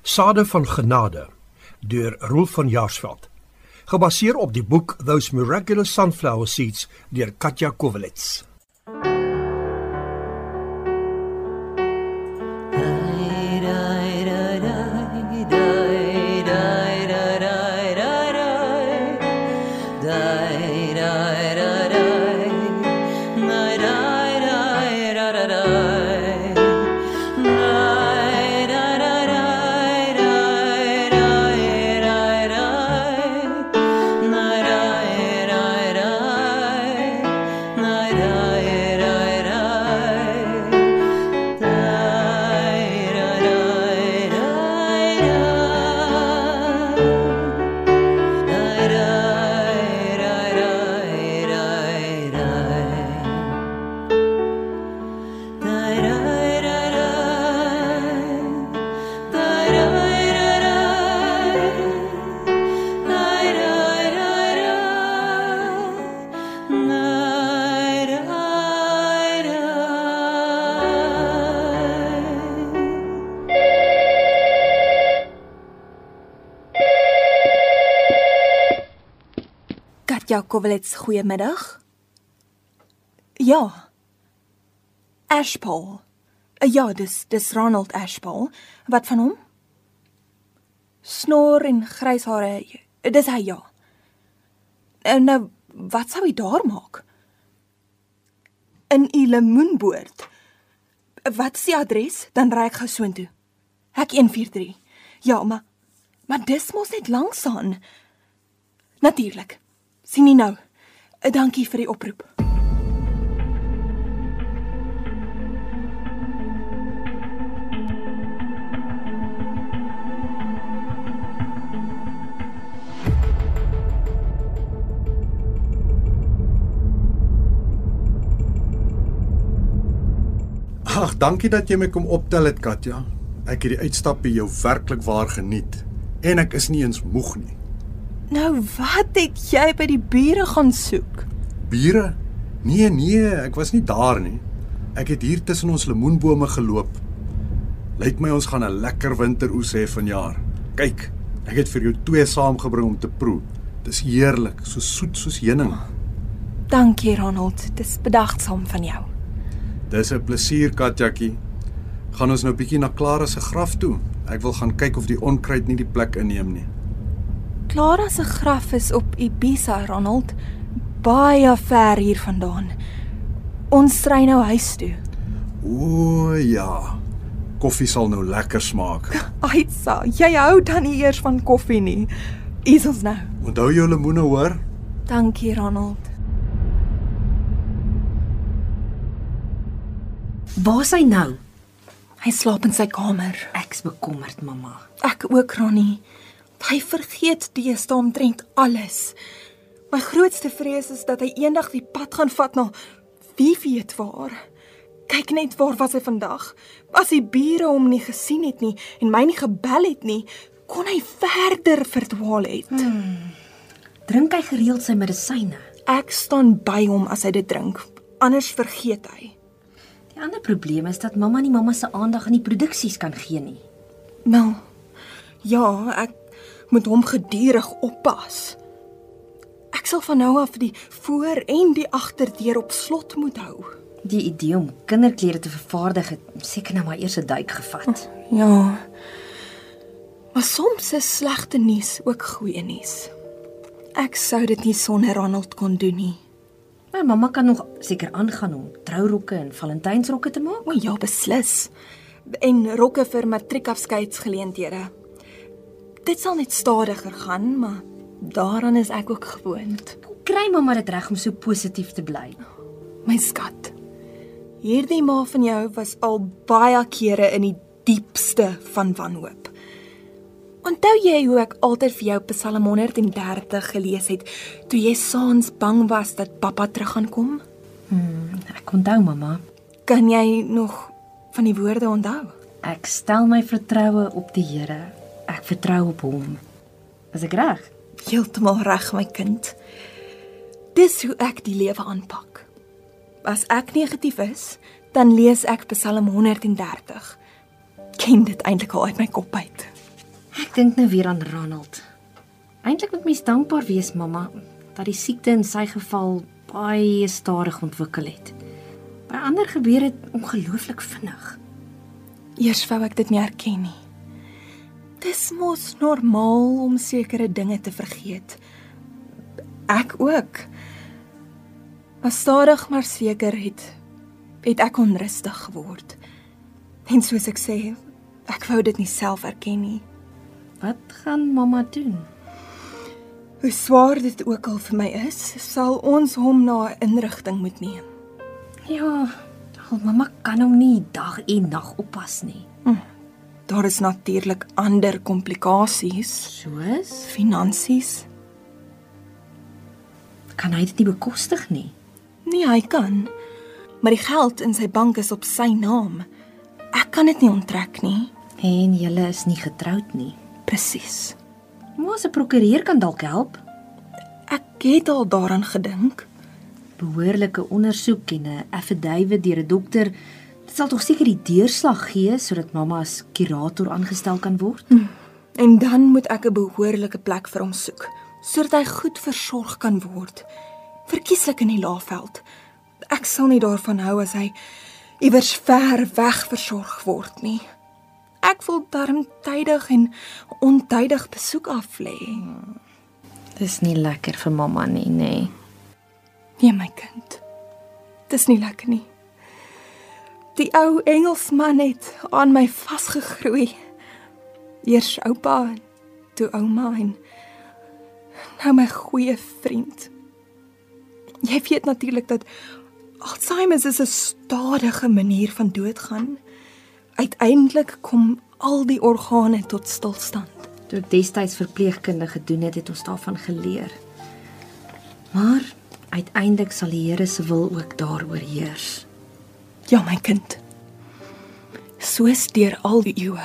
Sade van Genade, deur Roel van Jaarsveld. Gebaseer op die boek Those Miraculous Sunflower Seeds, deur Katja Kovelets. Katja Kovelets, goeiemiddag. Ja. Ashpole. Ja, dis Ronald Ashpole. Wat van hom? Snor en grys hare. Dis hy, ja. Nou, wat sou hy daar maak? In die lemoenboord. Wat is die adres? Dan ry ek gou soontoe. Hek 143. Ja, maar dis mos net langs aan. Natuurlik. Sien nie nou. Dankie vir die oproep. Ag, dankie dat jy my kom optel het, Katja. Ek het die uitstap by jou werklik waar geniet. En ek is nie eens moeg nie. Nou, wat het jy by die bure gaan soek? Bure? Nee, ek was nie daar nie. Ek het hier tussen ons lemoenbome geloop. Lyk my ons gaan 'n lekker winteroes hê vanjaar. Kyk, ek het vir jou 2 saamgebring om te proe. Dis heerlik, so soet soos heuning. Dankie, Ronald. Dis bedagsaam van jou. Dis 'n plesier, Katjatjie. Gaan ons nou bietjie na Clara se graf toe. Ek wil gaan kyk of die onkruid nie die plek inneem nie. Clara se graf is op Ibiza, Ronald. Baie ver hier vandaan. Ons ry nou huis toe. O ja, koffie sal nou lekker smaak. Aitsa, jy hou dan nie eers van koffie nie. Is ons nou. Onthou jou lemoene, hoor? Dankie, Ronald. Waar is hy nou? Hy slaap in sy kamer. Ek's bekommerd, mamma. Ek ook, Ronnie. Hy vergeet deesdae omtrent alles. My grootste vrees is dat hy eendag die pad gaan vat na wie weet waar. Kyk net, waar was hy vandag? As die bure hom nie gesien het nie en my nie gebel het nie, kon hy verder verdwaal het. Drink hy gereeld sy medisyne? Ek staan by hom as hy dit drink, anders vergeet hy. Die ander probleem is dat mamma nie mamma se aandag aan die produksies kan gee nie. Wel, ja, ek moet hom gedurig oppas. Ek sal van nou af die voor- en die agterdeur op slot moet hou. Die idee om kinderklere te vervaardig het seker nou maar eers 'n duik gevat. Ja, maar soms is slegte nuus ook goeie nuus. Ek sou dit nie sonder Ronald kon doen nie. Maar mamma kan nog seker aangaan om trourokke en valentynsrokke te maak. O ja, beslis. En rokke vir matriekafskeidsgeleenthede. Dit sal net stadiger gaan, maar daaraan is ek ook gewoond. Hoe kry mamma dit reg om so positief te bly? My skat, hierdie ma van jou was al baie kere in die diepste van wanhoop. Onthou jy hoe ek altyd vir jou Psalm 130 gelees het, toe jy saans bang was dat pappa terug gaan kom? Ek onthou, mamma. Kan jy nog van die woorde onthou? Ek stel my vertroue op die Here. Ek vertrou op hom. Is ek reg? Heeltemal reg, my kind. Dis hoe ek die lewe aanpak. As ek negatief is, dan lees ek Psalm 130. Ken dit eintlik al uit my kop uit. Ek dink nou weer aan Ronald. Eintlik moet mens dankbaar wees, mamma, dat die siekte in sy geval baie stadig ontwikkel het. By ander gebeur dit ongelooflik vinnig. Eers wou ek dit nie erken nie. Dis mos normaal om sekere dinge te vergeet. Ek ook. Maar stadig maar seker het ek onrustig geword. En soos ek sê, ek wou dit nie self erken nie. Wat gaan mamma doen? Hoe swaar dit ook al vir my is, sal ons hom na 'n inrigting moet neem. Ja, mamma kan hom nie dag en nag oppas nie. Daar is natuurlik ander komplikasies, Soos? finansies. Kan hy dit nie bekostig nie? Nee, hy kan. Maar die geld in sy bank is op sy naam. Ek kan dit nie onttrek nie. En julle is nie getroud nie. Presies. Maar as 'n prokureur kan dalk help. Ek het al daaraan gedink. Behoorlike ondersoek en 'n affidavit deur 'n dokter. Dit sal tog seker die deurslag gee sodat mamma as kurator aangestel kan word. En dan moet ek 'n behoorlike plek vir hom soek, sodat hy goed versorg kan word. Verkieslik in die Laagveld. Ek sal nie daarvan hou as hy iewers ver weg versorg word nie. Ek wil darm tydig en ontydig besoek aflê. Dis nie lekker vir mamma nie, nê. Nee, my kind. Dis nie lekker nie. Die ou Engelsman het aan my vasgegroei. Eers oupa, toe ouma en nou my goeie vriend. Jy weet natuurlik dat Alzheimer is 'n stadige manier van doodgaan. Uiteindelik kom al die organe tot stilstand. Toe ek destyds verpleegkundige gedoen het, het ons daarvan geleer. Maar uiteindelik sal die Here se wil ook daaroor heers. Ja, my kind. Soos deur al die eeue.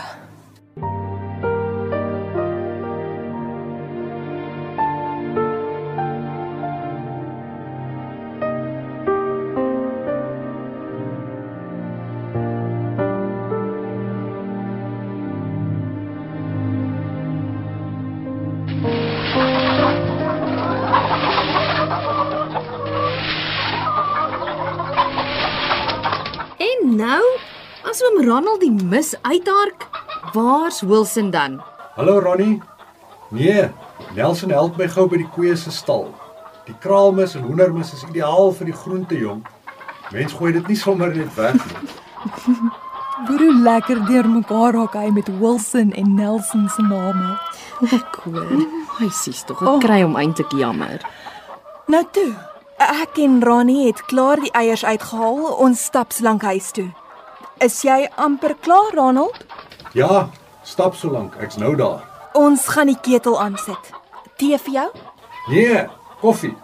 En nou, as oom Ronald die mis uithark, waar's Wilson dan? Hallo Ronnie. Nee, Nelson help my gou by die koeie se stal. Die kraalmis en hoendermis is ideaal vir die groente, jong. Mens gooi dit nie sommer net weg nie. Hoe lekker deur mekaar raak hy met Wilson en Nelson se name. Ek hoor. Hy sies tog, ek kry hom eintlik jammer. Nou toe, ek en Ronnie het klaar die eiers uitgehaal, ons stap slank huis toe. Is jy amper klaar, Ronald? Ja, stap so lank, ek's nou daar. Ons gaan die ketel aansit. Tee vir jou? Nee, koffie.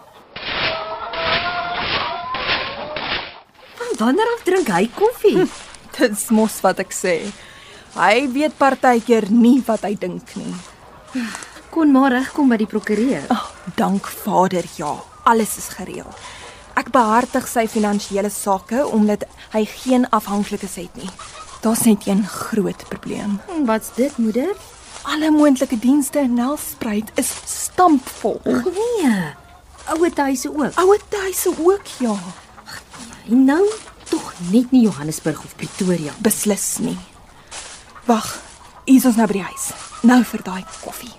Van wanneer af drink hy koffie? Dis mos wat ek sê. Hy weet partykeer nie wat hy dink nie. Kon maar regkom by die prokureur. Dank Vader, ja. Alles is gereël. Ek behartig sy finansiële sake omdat hy geen afhanklikes het nie. Daar's net een groot probleem. Wat's dit, moeder? Alle moontlike dienste in Nelspruit is stampvol. Nee. Ouer huise ook. Ouer huise ook, ja. En nou tog net nie Johannesburg of Pretoria. Beslis nie. Wag, hier is ons nou by die huis. Nou vir daai koffie.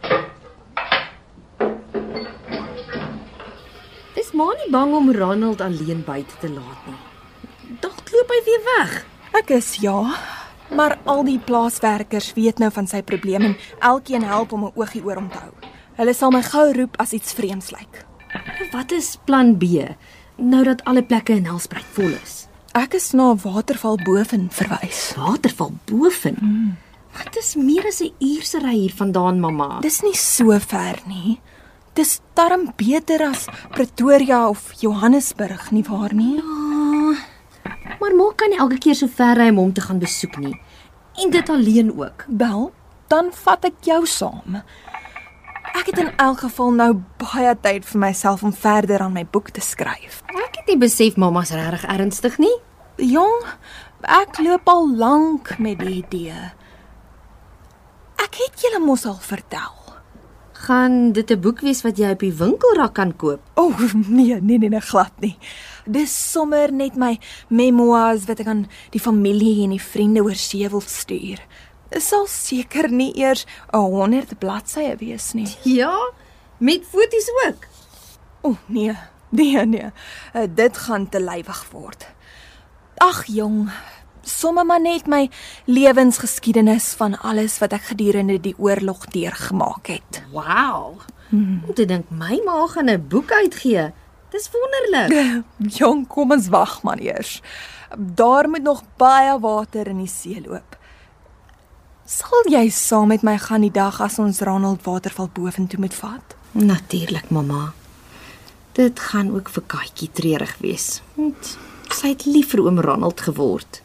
Dis maar nie bang om Ronald alleen buite te laat nie. Dalk loop hy weer weg. Ek is ja, maar al die plaaswerkers weet nou van sy probleem en elkeen help om 'n oogie oor hom te hou. Hulle sal my gou roep as iets vreemds lyk. Wat is plan B, nou dat alle plekke in Nelspruit vol is? Ek is na 'n waterval boven verwys. Waterval boven? Wat is meer as 'n uur se ry hier vandaan, mamma? Dis nie so ver nie. Dis darm beter as Pretoria of Johannesburg, nie waar nie? Maar maak kan nie elke keer so ver ry om hom te gaan besoek nie. En dit alleen ook. Wel, dan vat ek jou saam. Ek het in elk geval nou baie tyd vir myself om verder aan my boek te skryf. Ek het nie besef mamma's regtig ernstig nie. Jong, ek loop al lank met die idee. Ek het julle mos al vertel. Gaan dit 'n boek wees wat jy op die winkelrak kan koop? Nee, glad nie. Dis sommer net my memoirs wat ek aan die familie en die vriende oor see wil stuur. Dit sal seker nie eers 100 bladsye wees nie. Ja, met foto's ook. Nee. Dit gaan te lywig word. Ag jong, somme maar net my lewensgeskiedenis van alles wat ek gedurende die oorlog deurgemaak het. Wow. Om te dink my ma gaan 'n boek uitgee. Dis wonderlik. Jong, kom ons wag man eers. Daar moet nog baie water in die see loop. Sal jy saam met my gaan die dag as ons Ronald Waterval boventoe moet vat? Natuurlik, mamma. Dit gaan ook vir Katjie treurig wees. Want sy het lief vir oom Ronald geword.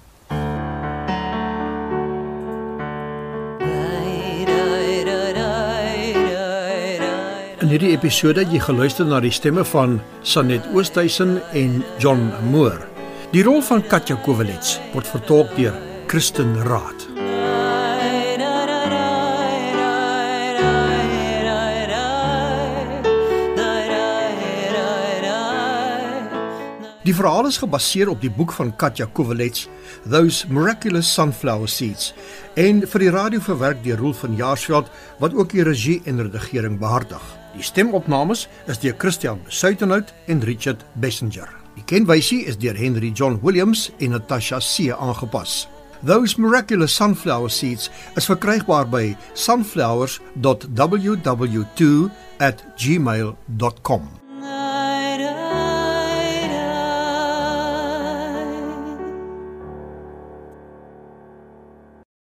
In hierdie episode het jy geluister na die stemme van Sanet Oosthuizen en John Moore. Die rol van Katja Kovelets word vertolk deur Kristen Raad. Die verhaal is gebaseer op die boek van Katja Kovelets, Those Miraculous Sunflower Seeds, en vir die radio verwerk deur Roel van Jaarsveld, wat ook die regie en redigering behartig. Die stemopnames is deur Christian Suitenhout en Richard Bessinger. Die kenwysie is deur Henry John Williams en Natasha C. aangepas. Those Miraculous Sunflower Seeds is verkrygbaar by sunflowers.ww2@gmail.com.